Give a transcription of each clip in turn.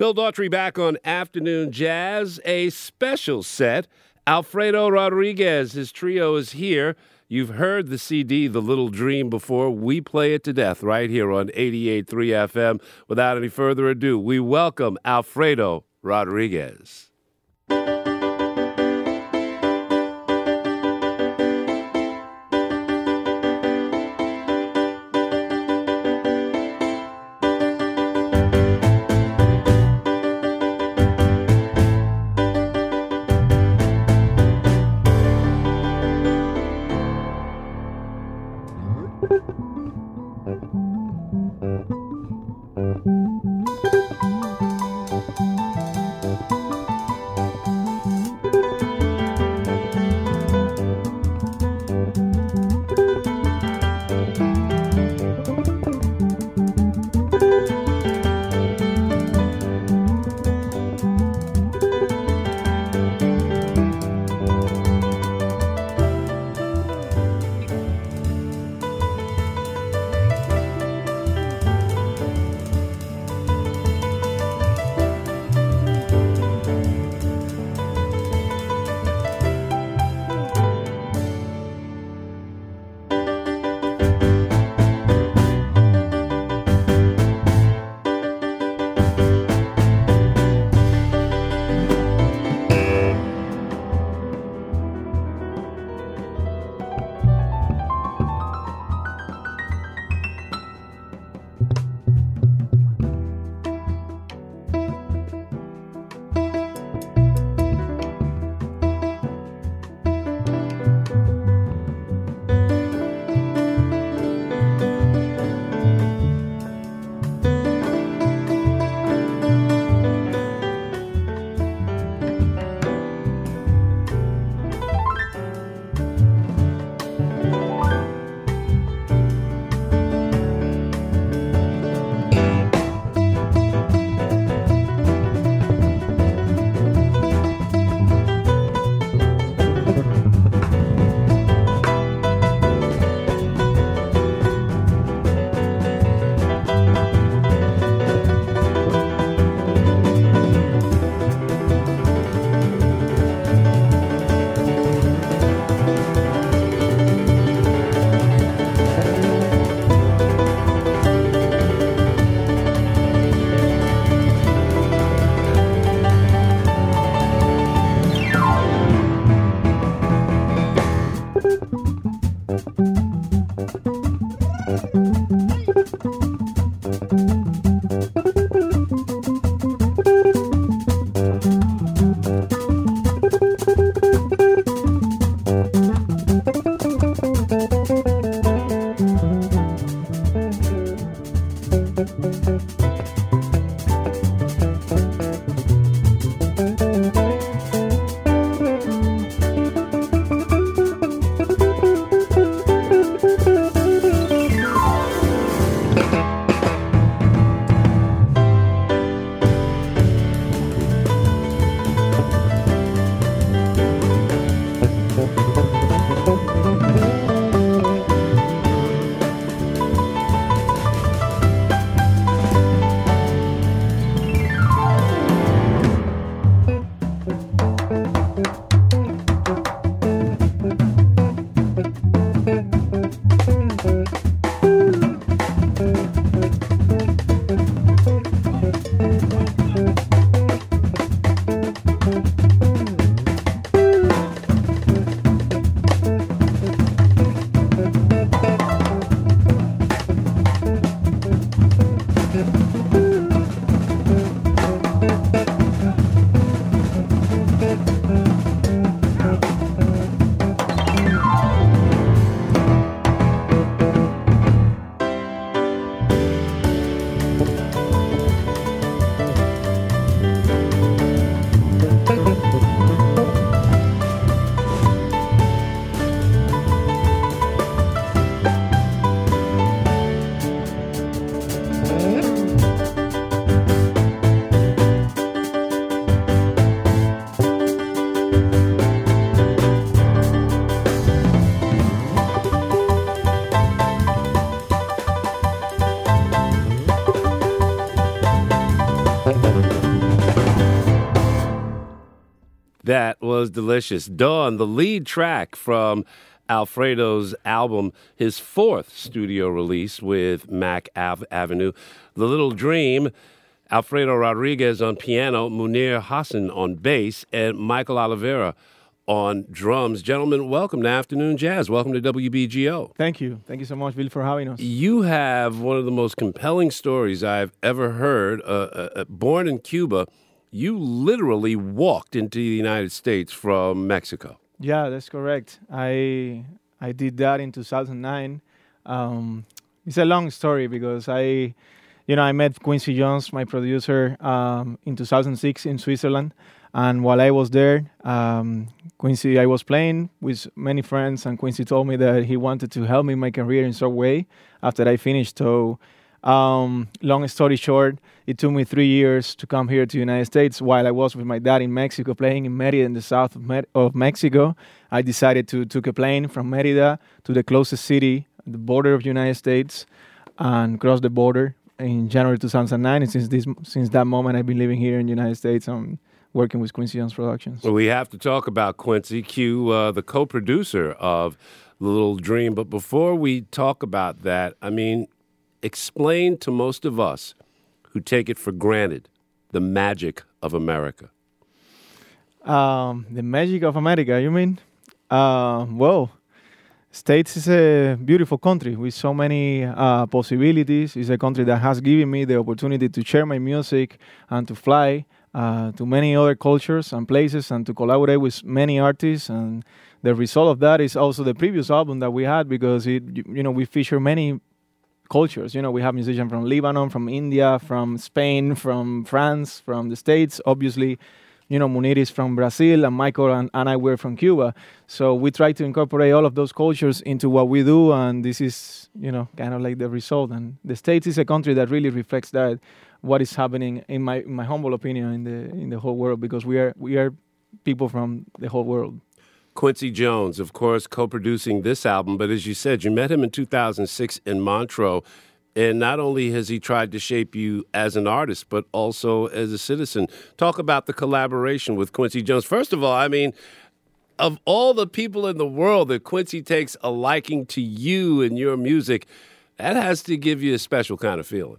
Bill Daughtry back on Afternoon Jazz, a special set. Alfredo Rodriguez, his trio is here. You've heard the CD, The Little Dream, before. We play it to death right here on 88.3 FM. Without any further ado, we welcome Alfredo Rodriguez. That was delicious. Dawn, the lead track from Alfredo's album, his fourth studio release with Mac Avenue. The Little Dream, Alfredo Rodriguez on piano, Munir Hassan on bass, and Michael Oliveira on drums. Gentlemen, welcome to Afternoon Jazz. Welcome to WBGO. Thank you. Thank you so much, Bill, for having us. You have one of the most compelling stories I've ever heard. Born in Cuba, you literally walked into the United States from Mexico. Yeah, that's correct. I did that in 2009. It's a long story because I met Quincy Jones, my producer, in 2006 in Switzerland. And while I was there, Quincy, I was playing with many friends, and Quincy told me that he wanted to help me my career in some way after I finished. So, long story short, it took me 3 years to come here to the United States. While I was with my dad in Mexico, playing in Mérida in the south of Mexico, I decided to take a plane from Mérida to the closest city, the border of the United States, and cross the border in January 2009. And since that moment, I've been living here in the United States. Working with Quincy Jones Productions. Well, we have to talk about Quincy Q, the co-producer of The Little Dream. But before we talk about that, I mean, explain to most of us who take it for granted the magic of America. The magic of America, you mean? Well, States is a beautiful country with so many possibilities. It's a country that has given me the opportunity to share my music and to fly to many other cultures and places and to collaborate with many artists. And the result of that is also the previous album that we had, because we feature many cultures. We have musicians from Lebanon, from India, from Spain, from France, from the States. Obviously, Munir is from Brazil, and Michael and I were from Cuba. So we try to incorporate all of those cultures into what we do, and this is, kind of like the result. And the States is a country that really reflects that, what is happening, in my humble opinion, in the whole world, because we are people from the whole world. Quincy Jones, of course, co-producing this album, but as you said, you met him in 2006 in Montreux, and not only has he tried to shape you as an artist, but also as a citizen. Talk about the collaboration with Quincy Jones. First of all, I mean, of all the people in the world that Quincy takes a liking to you and your music, that has to give you a special kind of feeling.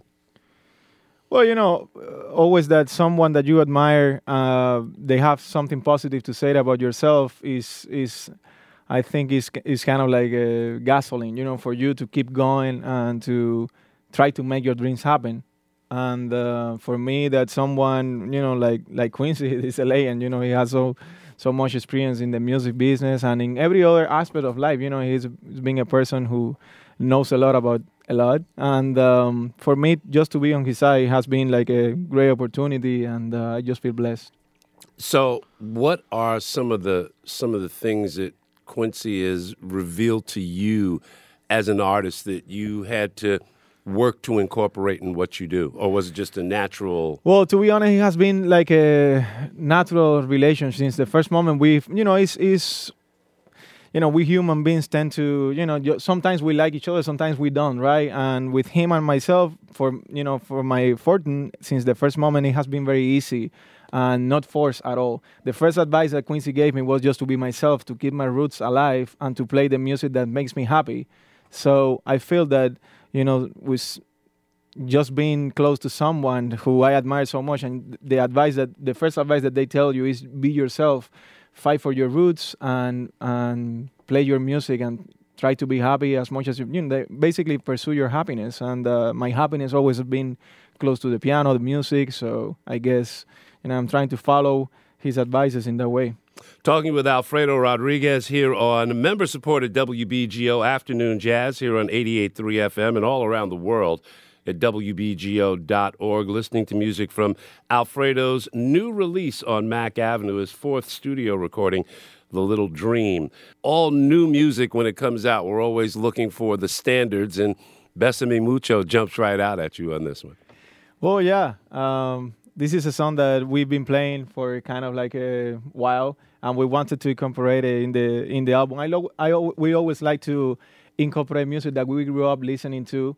Well, always that someone that you admire, they have something positive to say about yourself is I think is kind of like a gasoline, for you to keep going and to try to make your dreams happen. And for me, that someone, like Quincy is a legend. He has so much experience in the music business and in every other aspect of life. He's being a person who knows a lot about a lot. And for me, just to be on his side has been like a great opportunity, and I just feel blessed. So what are some of the things that Quincy has revealed to you as an artist that you had to work to incorporate in what you do? Or was it just a natural? Well, to be honest, it has been like a natural relation since the first moment. We human beings tend to, sometimes we like each other, sometimes we don't, right? And with him and myself, for my fortune, since the first moment, it has been very easy and not forced at all. The first advice that Quincy gave me was just to be myself, to keep my roots alive, and to play the music that makes me happy. So I feel that, with just being close to someone who I admire so much, and the first advice that they tell you is be yourself, fight for your roots, and play your music, and try to be happy as much as they basically pursue your happiness. And my happiness always been close to the piano, the music. So I guess I'm trying to follow his advices in that way. Talking with Alfredo Rodriguez here on member-supported WBGO Afternoon Jazz here on 88.3 FM and all around the world at WBGO.org, listening to music from Alfredo's new release on Mac Avenue, his fourth studio recording, The Little Dream. All new music when it comes out, we're always looking for the standards, and Besame Mucho jumps right out at you on this one. Well, yeah. This is a song that we've been playing for kind of like a while, and we wanted to incorporate it in the album. We always like to incorporate music that we grew up listening to.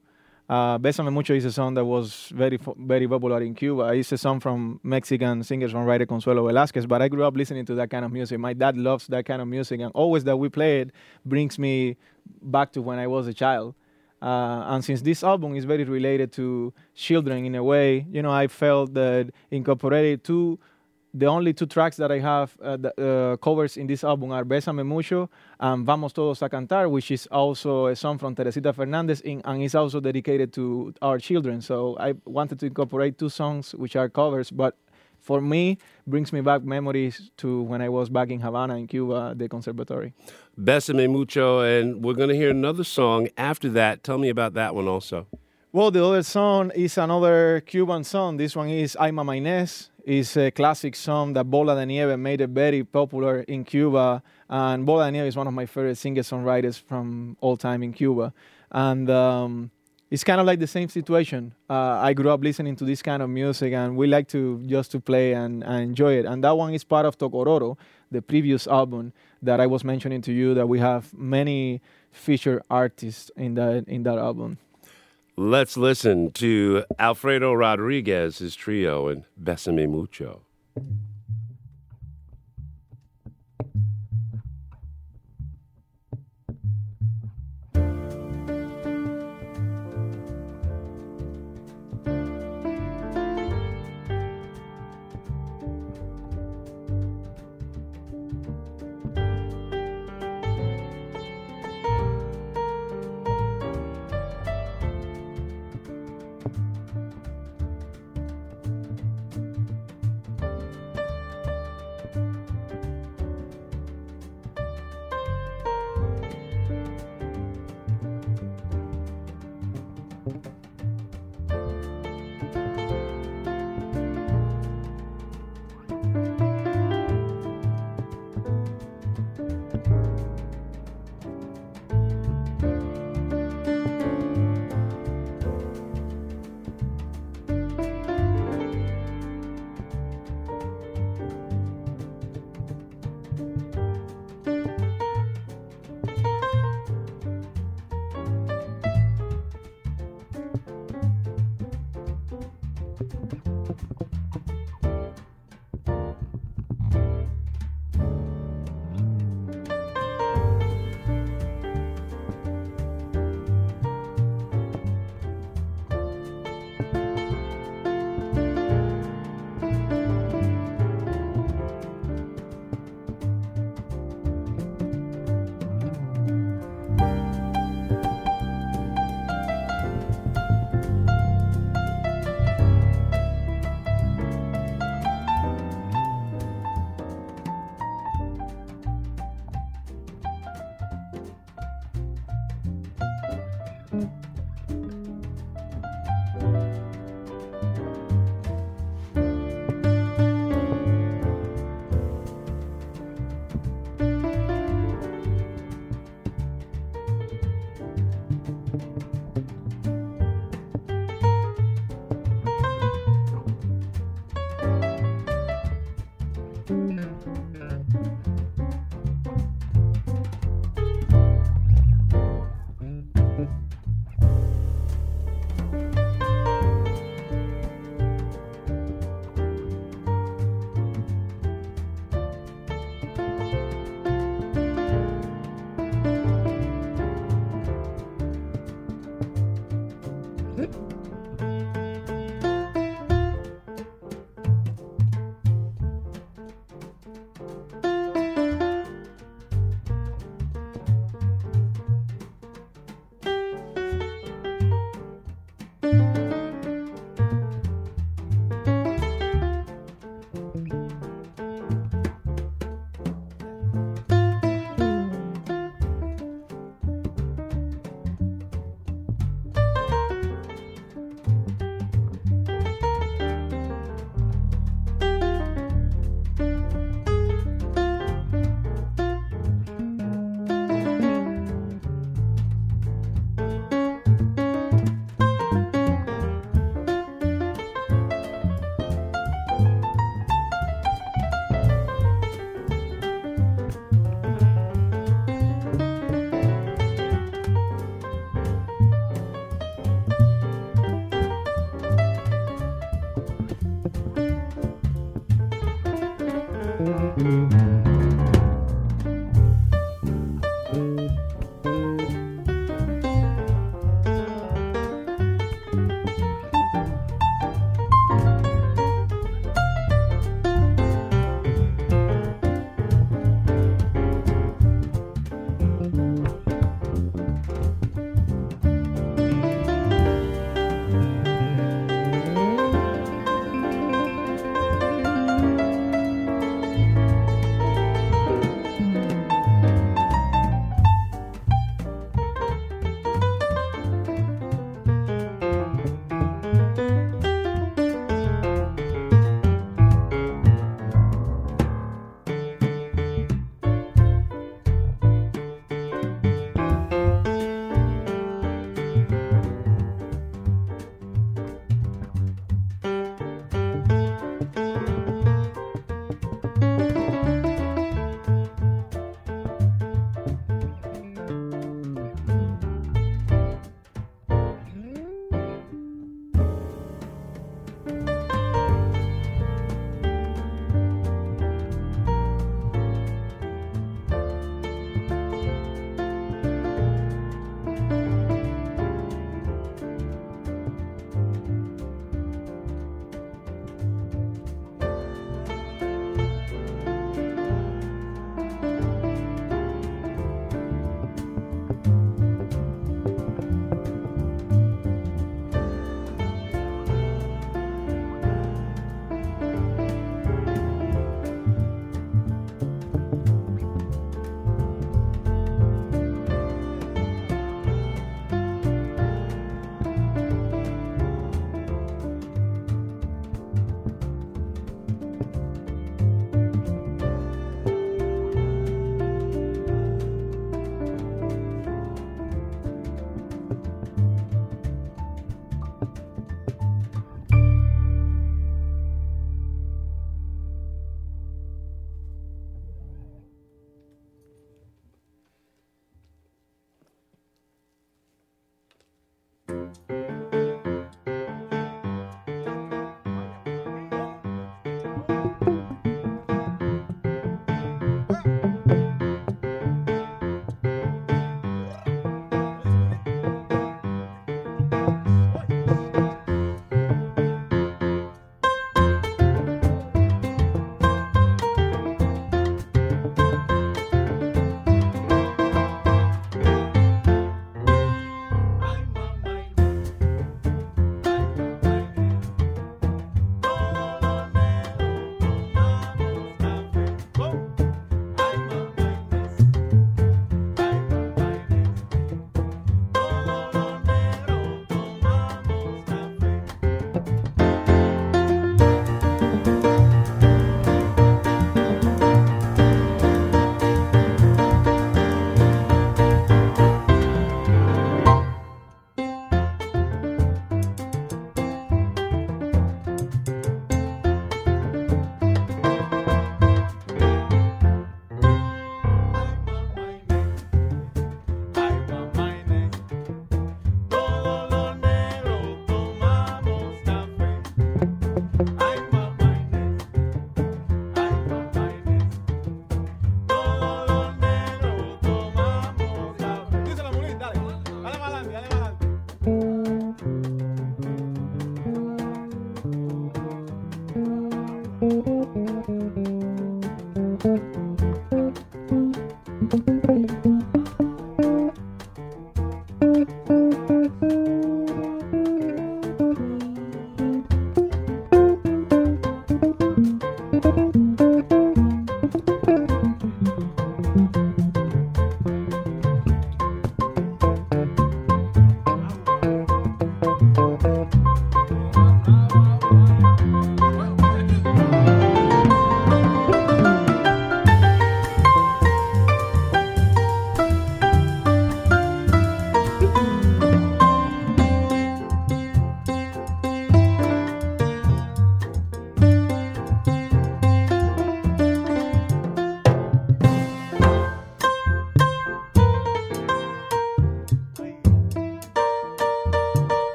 Bésame Mucho is a song that was very popular in Cuba. It's a song from Mexican singer-songwriter Consuelo Velasquez, but I grew up listening to that kind of music. My dad loves that kind of music, and always that we play it brings me back to when I was a child. And since this album is very related to children in a way, I felt that incorporated the only two tracks that I have covers in this album are Bésame Mucho and Vamos Todos a Cantar, which is also a song from Teresita Fernandez and is also dedicated to our children. So I wanted to incorporate two songs which are covers, but for me, brings me back memories to when I was back in Havana, in Cuba, the conservatory. Bésame Mucho, and we're going to hear another song after that. Tell me about that one also. Well, the other song is another Cuban song. This one is Ay Mama Inés. It's a classic song that Bola de Nieve made it very popular in Cuba. And Bola de Nieve is one of my favorite singer-songwriters from all time in Cuba. And it's kind of like the same situation. I grew up listening to this kind of music, and we like to play and enjoy it. And that one is part of Tocororo, the previous album that I was mentioning to you, that we have many featured artists in that album. Let's listen to Alfredo Rodriguez, his trio, and Bésame Mucho.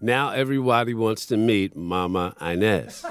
Now everybody wants to meet Mama Inez.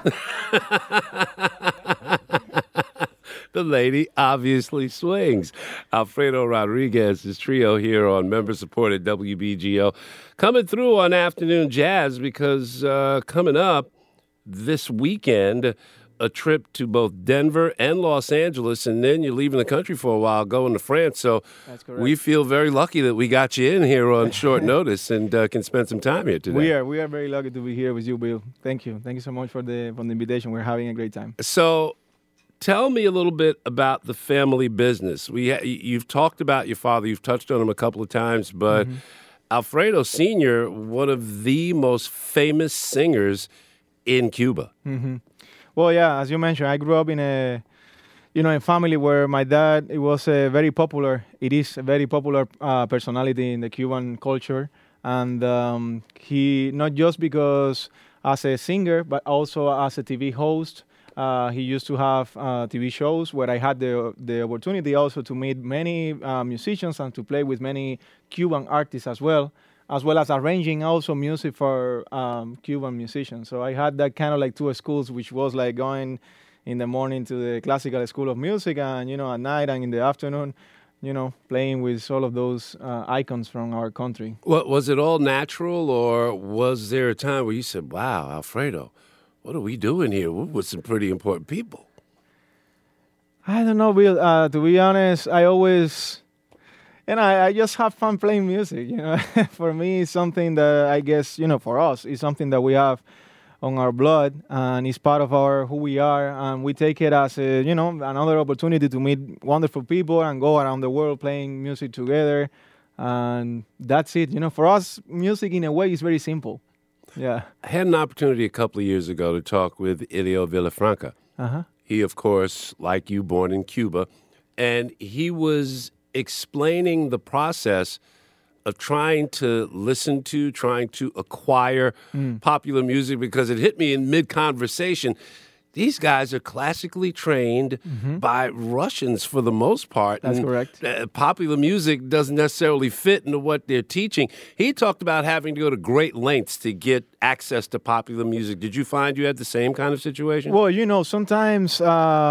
The lady obviously swings. Alfredo Rodriguez's trio here on member-supported WBGO. Coming through on Afternoon Jazz because coming up this weekend, a trip to both Denver and Los Angeles, and then you're leaving the country for a while, going to France. So we feel very lucky that we got you in here on short notice and can spend some time here today. We are very lucky to be here with you, Bill. Thank you so much for the invitation. We're having a great time. So tell me a little bit about the family business. You've talked about your father. You've touched on him a couple of times, but Alfredo Sr., one of the most famous singers in Cuba. Well, yeah, as you mentioned, I grew up in a family where my dad, it is a very popular personality in the Cuban culture. And he, not just because as a singer, but also as a TV host. He used to have TV shows where I had the opportunity also to meet many musicians and to play with many Cuban artists as well as arranging also music for Cuban musicians. So I had that kind of like two schools, which was like going in the morning to the classical school of music and, at night and in the afternoon, playing with all of those icons from our country. Well, was it all natural, or was there a time where you said, wow, Alfredo, what are we doing here? We're with some pretty important people. I don't know, Bill. To be honest, I just have fun playing music. For me, it's something that I guess, for us, it's something that we have on our blood and it's part of who we are. And we take it as another opportunity to meet wonderful people and go around the world playing music together. And that's it. For us, music in a way is very simple. Yeah. I had an opportunity a couple of years ago to talk with Elio Villafranca. He, of course, like you, born in Cuba, and he was explaining the process of trying to listen to, trying to acquire popular music, because it hit me in mid-conversation. These guys are classically trained by Russians for the most part. That's correct. Popular music doesn't necessarily fit into what they're teaching. He talked about having to go to great lengths to get access to popular music. Did you find you had the same kind of situation? Well, sometimes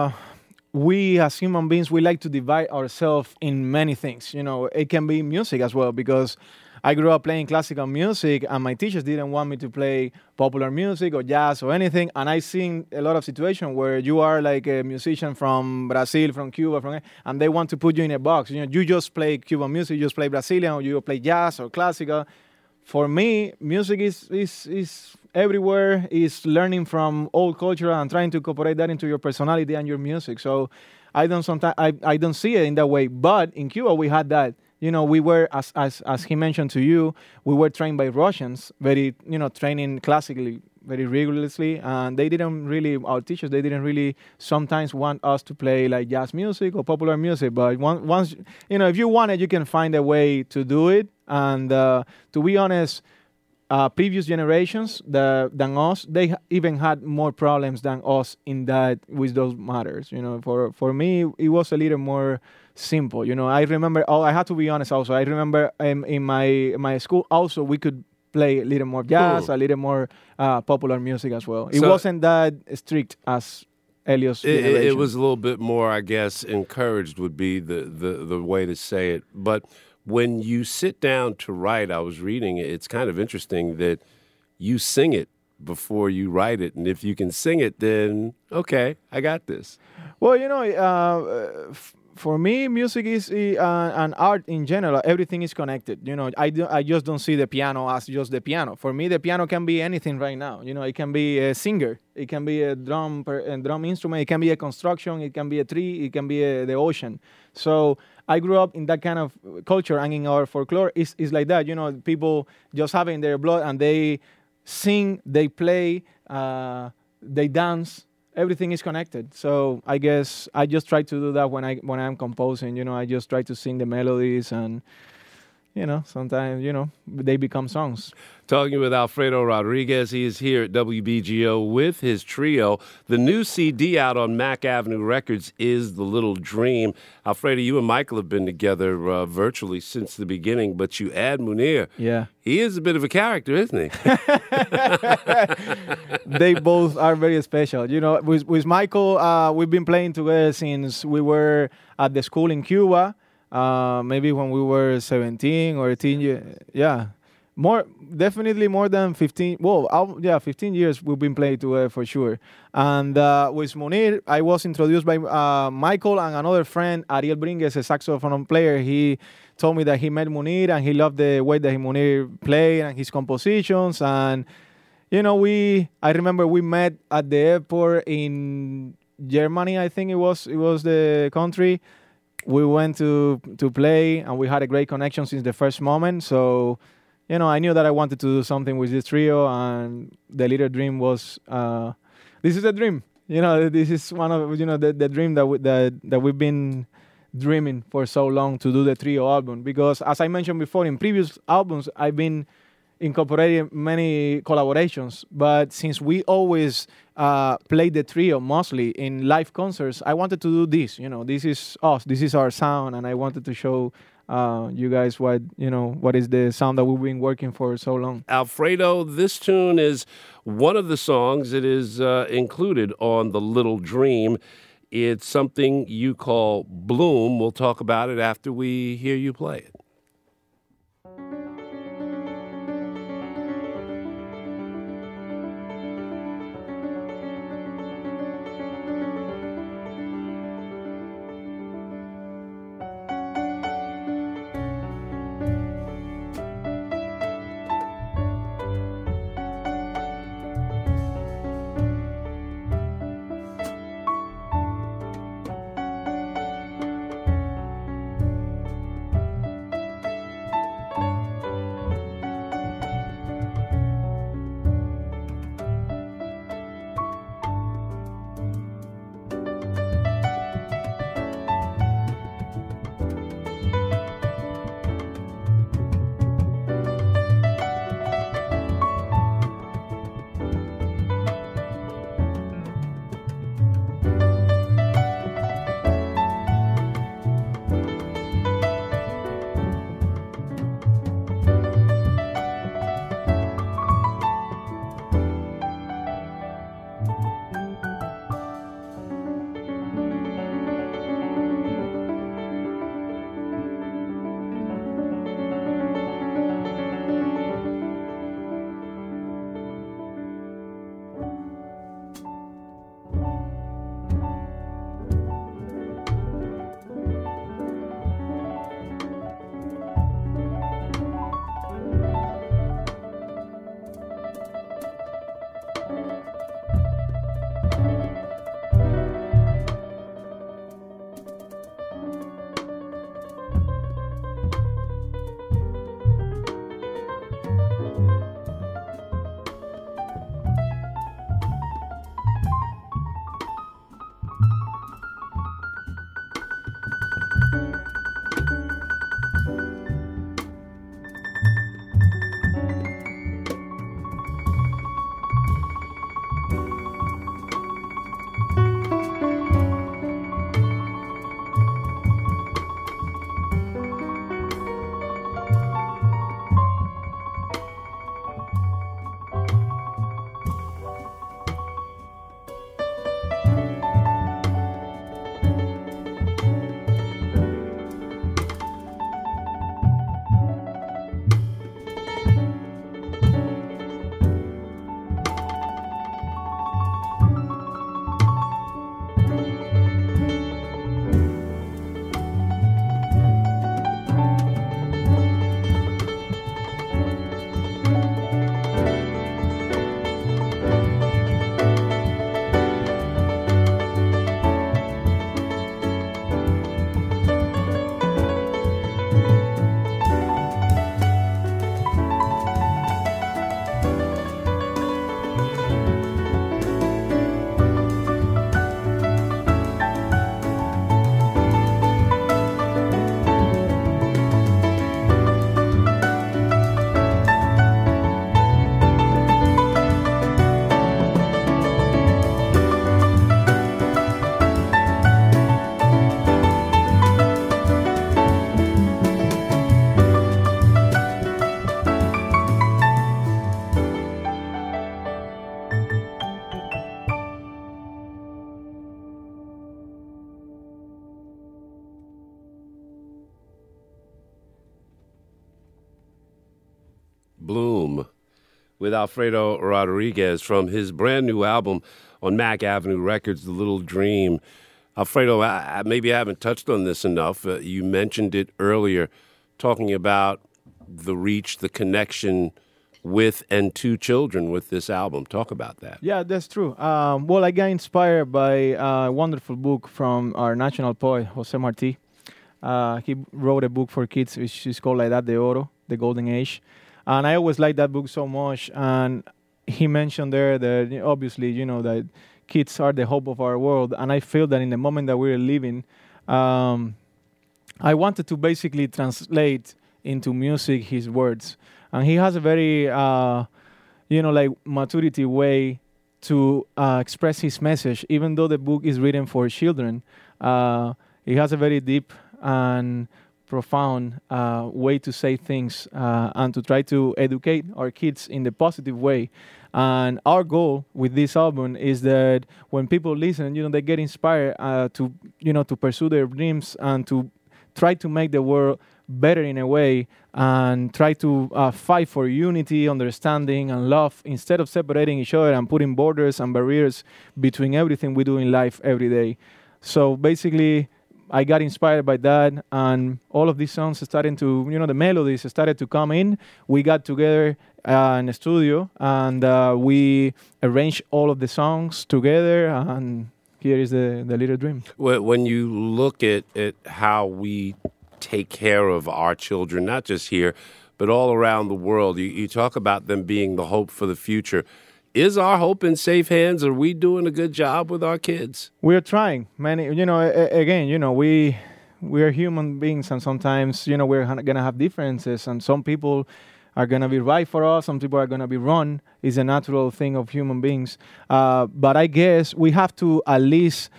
we as human beings, we like to divide ourselves in many things. It can be music as well, because I grew up playing classical music and my teachers didn't want me to play popular music or jazz or anything. And I've seen a lot of situations where you are like a musician from Brazil, from Cuba, and they want to put you in a box. You just play Cuban music, you just play Brazilian, or you play jazz or classical. For me, music is everywhere, is learning from old culture and trying to incorporate that into your personality and your music. So I don't see it in that way. But in Cuba, we had that. We were, as he mentioned to you, we were trained by Russians, very, training classically very rigorously. And our teachers, they didn't really sometimes want us to play like jazz music or popular music. But once, if you want it, you can find a way to do it. And to be honest, previous generations than us, they even had more problems than us with those matters. For me, it was a little more simple. I remember. I have to be honest. Also, I remember in my school. Also, we could play a little more jazz, a little more popular music as well. It wasn't that strict as Elio's generation. It was a little bit more, I guess, encouraged would be the way to say it. But when you sit down to write, I was reading it, it's kind of interesting that you sing it before you write it. And if you can sing it, then, okay, I got this. Well, for me, music is and art in general. Everything is connected. I just don't see the piano as just the piano. For me, the piano can be anything right now. It can be a singer, it can be a drum instrument, it can be a construction, it can be a tree, it can be the ocean. So I grew up in that kind of culture, and in our folklore, it's like that. People just have it in their blood, and they sing, they play, they dance. Everything is connected. So I guess I just try to do that when I'm composing. I just try to sing the melodies and sometimes, they become songs. Talking with Alfredo Rodriguez. He is here at WBGO with his trio. The new CD out on Mack Avenue Records is The Little Dream. Alfredo, you and Michael have been together virtually since the beginning, but you add Munir. Yeah. He is a bit of a character, isn't he? They both are very special. With Michael, we've been playing together since we were at the school in Cuba, maybe when we were 17 or 18 years. Yeah. Definitely more than 15. 15 years we've been playing together for sure. And with Munir, I was introduced by Michael and another friend, Ariel Bringues, a saxophone player. He told me that he met Munir and he loved the way that Munir played and his compositions. And I remember we met at the airport in Germany. I think it was the country. We went to play and we had a great connection since the first moment. So. I knew that I wanted to do something with this trio, and the Little Dream was. This is a dream. This is one of the dream that we've been dreaming for so long to do the trio album. Because as I mentioned before, in previous albums, I've been incorporating many collaborations. But since we always played the trio mostly in live concerts, I wanted to do this. This is us. This is our sound, and I wanted to show. You guys, what is the sound that we've been working for so long? Alfredo, this tune is one of the songs that is included on The Little Dream. It's something you call Bloom. We'll talk about it after we hear you play it. Bloom with Alfredo Rodriguez from his brand new album on Mack Avenue Records, The Little Dream. Alfredo, maybe I haven't touched on this enough. You mentioned it earlier, talking about the reach, the connection with and to children with this album. Talk about that. Yeah, that's true. Well, I got inspired by a wonderful book from our national poet, Jose Marti. He wrote a book for kids, which is called La Edad de Oro, The Golden Age. And I always liked that book so much. And he mentioned there that obviously, that kids are the hope of our world. And I feel that in the moment that we're living, I wanted to basically translate into music his words. And he has a very, maturity way to express his message. Even though the book is written for children, he has a very deep and profound way to say things and to try to educate our kids in the positive way. And our goal with this album is that when people listen, they get inspired to pursue their dreams and to try to make the world better in a way, and try to fight for unity, understanding, and love instead of separating each other and putting borders and barriers between everything we do in life every day. So basically, I got inspired by that, and all of these songs started to, the melodies started to come in. We got together in the studio, and we arranged all of the songs together, and here is the Little Dream. When you look at how we take care of our children, not just here, but all around the world, you talk about them being the hope for the future. Is our hope in safe hands? Are we doing a good job with our kids? We're trying. Many, we are human beings, and sometimes, we're going to have differences, and some people are going to be right for us, some people are going to be wrong. It's a natural thing of human beings. But I guess we have to at least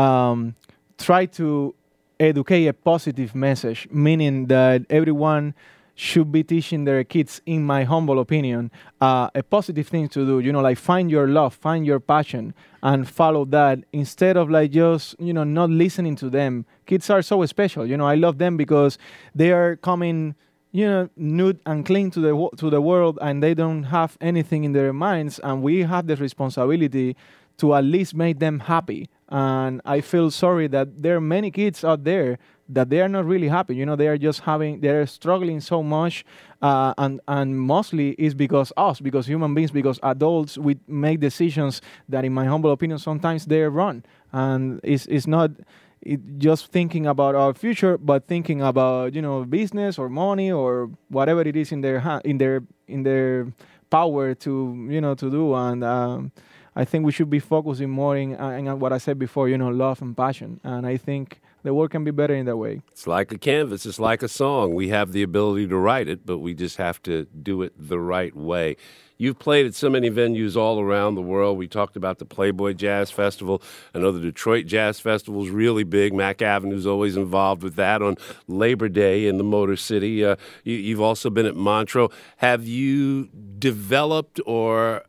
try to educate a positive message, meaning that everyone should be teaching their kids, in my humble opinion, a positive thing to do, like find your love, find your passion, and follow that instead of just, not listening to them. Kids are so special. I love them because they are coming, nude and clean to the world, and they don't have anything in their minds, and we have the responsibility to at least make them happy. And I feel sorry that there are many kids out there that they are not really happy. They are just they're struggling so much, and mostly it's because human beings, because adults, we make decisions that, in my humble opinion, sometimes they're wrong. And it's not just thinking about our future, but thinking about, business or money or whatever it is in their power to, to do. And I think we should be focusing more in what I said before, love and passion. And I think the world can be better in that way. It's like a canvas. It's like a song. We have the ability to write it, but we just have to do it the right way. You've played at so many venues all around the world. We talked about the Playboy Jazz Festival. I know the Detroit Jazz Festival is really big. Mack Avenue's always involved with that on Labor Day in the Motor City. You've also been at Montreux. Have you developed or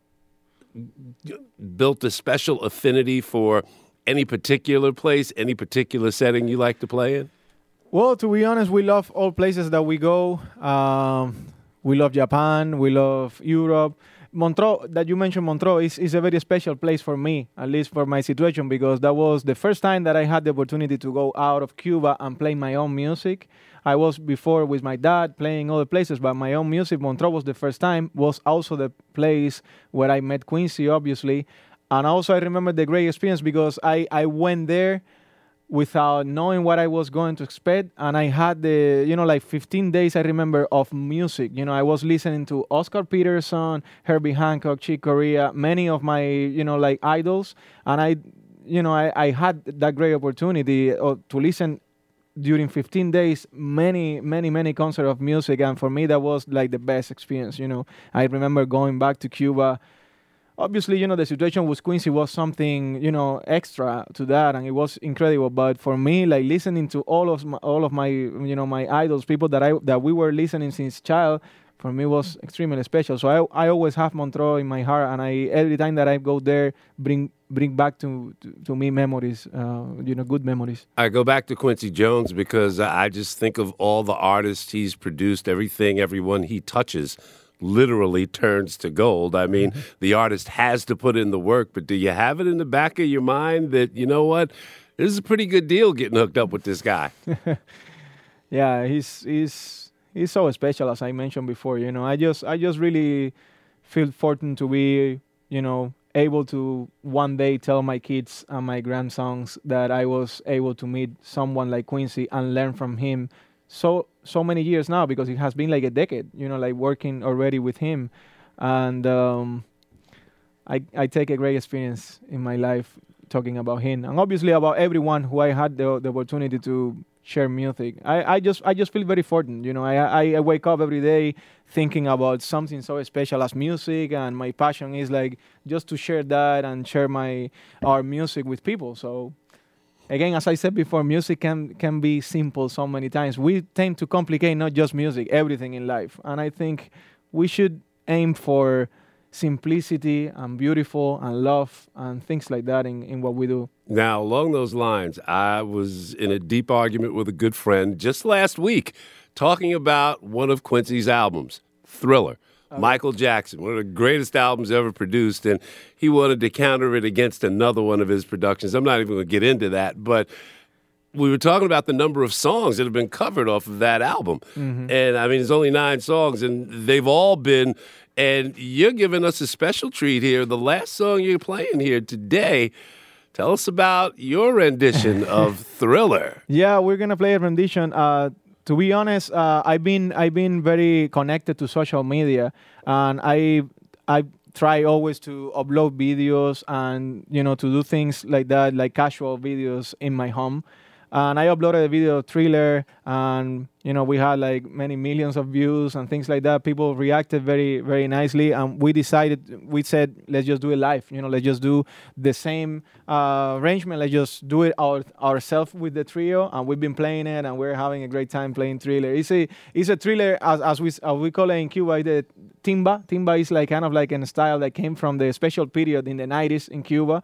built a special affinity for any particular place, any particular setting you like to play in? Well, to be honest, we love all places that we go. We love Japan. We love Europe. Montreux, that you mentioned, Montreux is a very special place for me, at least for my situation, because that was the first time that I had the opportunity to go out of Cuba and play my own music. I was before with my dad playing other places, but my own music, Montreux was the first time, was also the place where I met Quincy, obviously. And also I remember the great experience because I went there without knowing what I was going to expect. And I had 15 days, I remember, of music. I was listening to Oscar Peterson, Herbie Hancock, Chick Corea, many of my, idols. And I had that great opportunity to listen during 15 days, many concerts of music. And for me, that was like the best experience. I remember going back to Cuba. Obviously, the situation with Quincy was something, extra to that, and it was incredible. But for me, like listening to all of my, my idols, people that we were listening since child, for me was extremely special. So I always have Montreux in my heart, and every time that I go there, bring back to me memories, good memories. I go back to Quincy Jones because I just think of all the artists he's produced, everyone he touches literally turns to gold. I mean, the artist has to put in the work, but do you have it in the back of your mind that, you know what, this is a pretty good deal getting hooked up with this guy? Yeah, he's so special, as I mentioned before. You know, I just really feel fortunate to be, you know, able to one day tell my kids and my grandsons that I was able to meet someone like Quincy and learn from him so many years now, because it has been like a decade, you know, like working already with him. And I take a great experience in my life talking about him, and obviously about everyone who I had the opportunity to share music. I just feel very fortunate. You know, I wake up every day thinking about something so special as music, and my passion is like just to share that and share our music with people. So again, as I said before, music can be simple so many times. We tend to complicate not just music, everything in life. And I think we should aim for simplicity and beautiful and love and things like that in what we do. Now, along those lines, I was in a deep argument with a good friend just last week talking about one of Quincy's albums, Thriller. Michael Jackson, one of the greatest albums ever produced, and he wanted to counter it against another one of his productions. I'm not even going to get into that, but we were talking about the number of songs that have been covered off of that album. Mm-hmm. And, I mean, there's only 9 songs, and they've all been, and you're giving us a special treat here. The last song you're playing here today, tell us about your rendition of Thriller. Yeah, we're going to play a rendition. To be honest, I've been very connected to social media, and I try always to upload videos and, you know, to do things like that, like casual videos in my home. And I uploaded a video of Thriller, and, you know, we had like many millions of views and things like that. People reacted very, very nicely, and we said, let's just do it live. You know, let's just do the same arrangement. Let's just do it ourselves with the trio, and we've been playing it, and we're having a great time playing Thriller. It's a Thriller, as we call it in Cuba, the timba. Timba is like kind of like a style that came from the special period in the 90s in Cuba.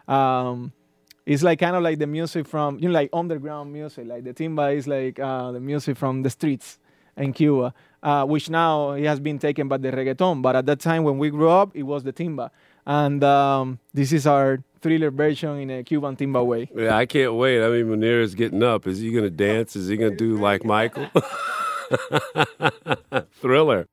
It's like kind of like the music from, you know, like underground music. Like the timba is like the music from the streets in Cuba, which now it has been taken by the reggaeton. But at that time when we grew up, it was the timba. And this is our Thriller version in a Cuban timba way. Yeah, I can't wait. I mean, Munir is getting up. Is he going to dance? Is he going to do like Michael? Thriller.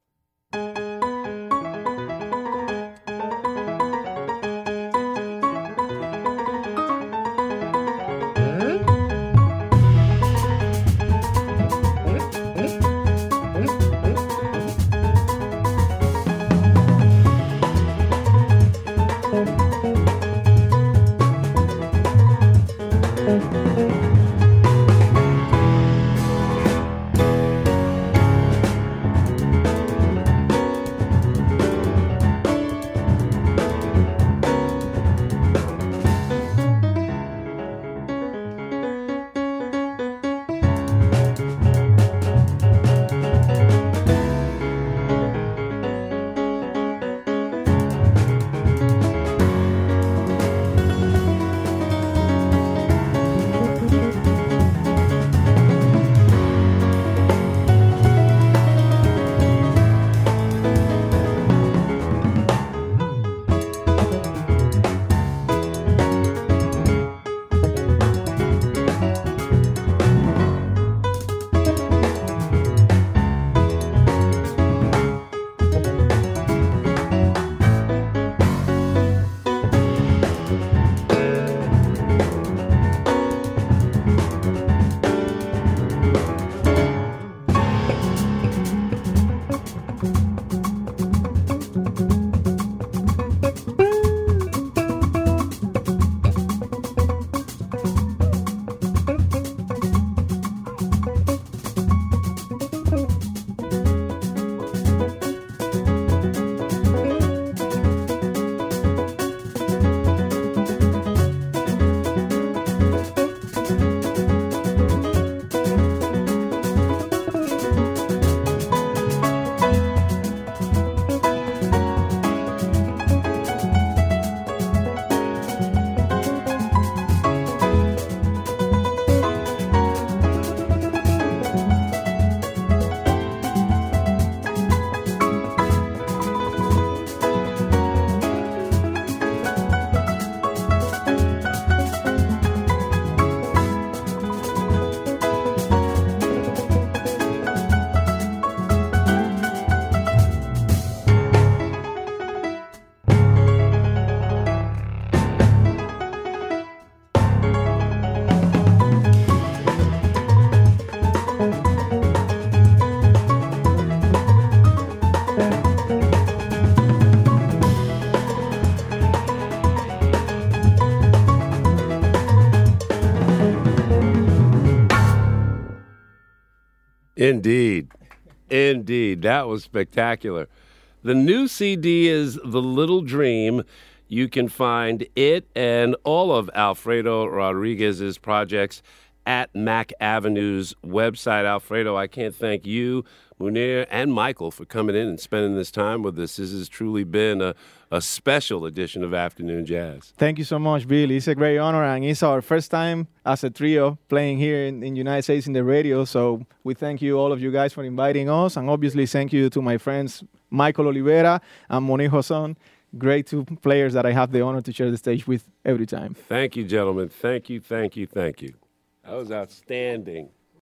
Indeed. Indeed. That was spectacular. The new CD is The Little Dream. You can find it and all of Alfredo Rodriguez's projects at Mac Avenue's website. Alfredo, I can't thank you, Munir, and Michael for coming in and spending this time with us. This has truly been a special edition of Afternoon Jazz. Thank you so much, Billy. It's a great honor, and it's our first time as a trio playing here in the United States in the radio. So we thank you, all of you guys, for inviting us, and obviously thank you to my friends Michael Oliveira and Munir Hosson. Great two players that I have the honor to share the stage with every time. Thank you, gentlemen. Thank you, thank you, thank you. That was outstanding.